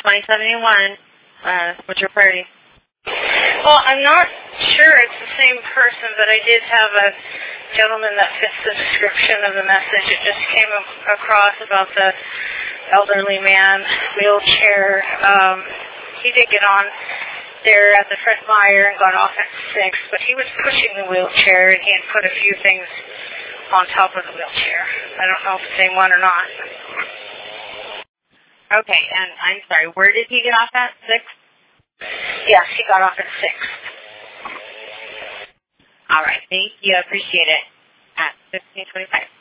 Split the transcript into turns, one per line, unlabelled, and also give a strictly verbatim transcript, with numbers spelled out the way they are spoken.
twenty seventy-one. Uh, what's your query?
Well, I'm not sure it's the same person, but I did have a gentleman that fits the description of the message. It just came across about the elderly man, wheelchair. Um, he did get on there at the Fred Meyer and got off at six, but he was pushing the wheelchair, and he had put a few things on top of the wheelchair. I don't know if it's the same one or not.
Okay, and I'm sorry, where did he get off at? Six?
Yes, he got off at six.
All right, thank you. I appreciate it. At fifteen twenty-five.